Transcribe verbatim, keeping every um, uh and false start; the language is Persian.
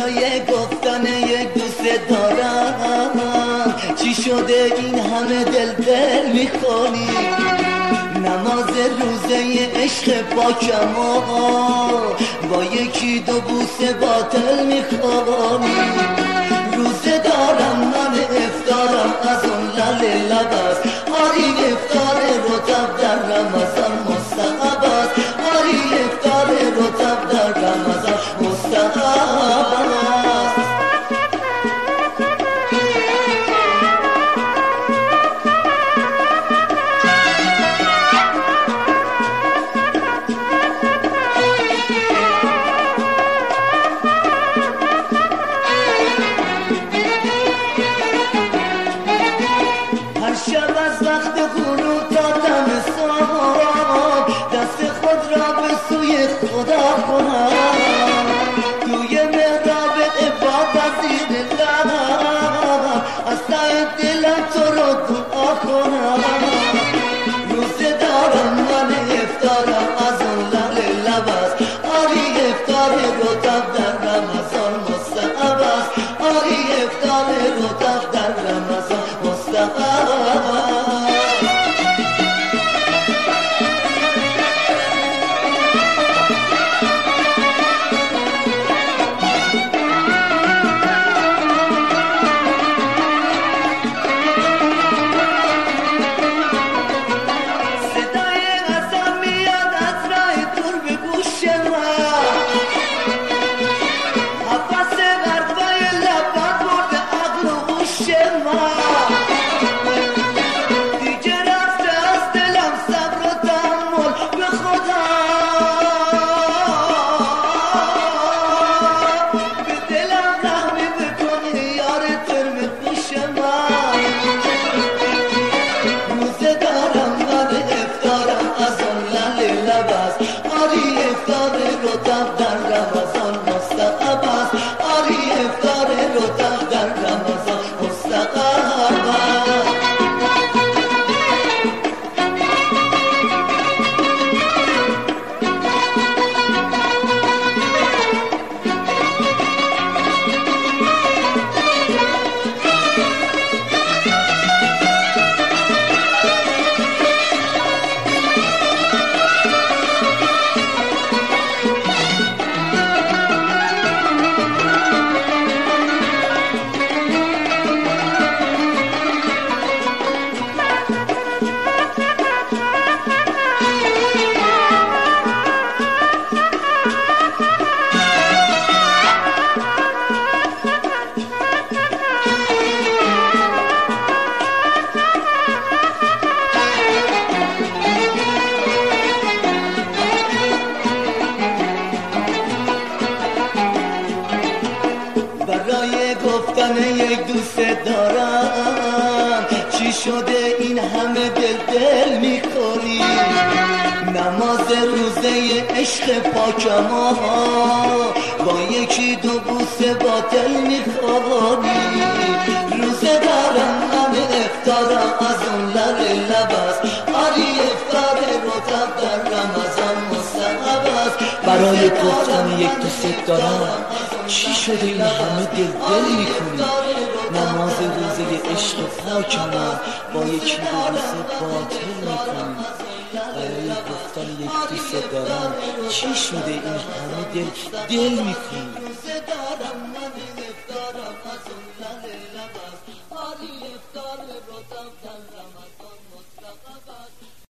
برای گفتن یک دوست دارم چی شده این همه دل دل میکنی؟ نماز روزه عشق پاکم با یکی دو بوسه باطل میکنی. روزه دارم من افطارم از اون لل لبست، آری افطار رطب در رمضان مستحب است، آری افطار رطب در رمضان مستحب است. شب از وقت غروب تا دم صبح دست خود را به سوی خدا کنم، توی محراب عبادت زیر لب از ته دلم تو رو دعا کنم. روزه دارم من افطارم از اون لل لب است، آری افطار رطب در رمضان مستحب است، آری افطار رطب در رمضان مستحب است. آری افطار رطب در رمضان مستحب است، آری افطار رطب در رمضان مستحب است. برای گفتن یک دوست دارم چی شده این همه دل دل میکنی؟ نماز روزه عشق پاکم با یکی دو بوسه باطل میخوانی. روزه دارم من افطارم از اون لل لب است، آری افطار رطب در رمضان مستحب است. برای گفتن یک دوست دارم چی شده این همه دل دل میکنی؟ نماز روزه عشق پاکم با یکی دو بوسه باطل میکنی. برای گفتن یک دوست دارم چی شده این همه دل دل میکنی؟ روزه دارم من افطارم از اون لل لب است، آری افطار رطب در رمضان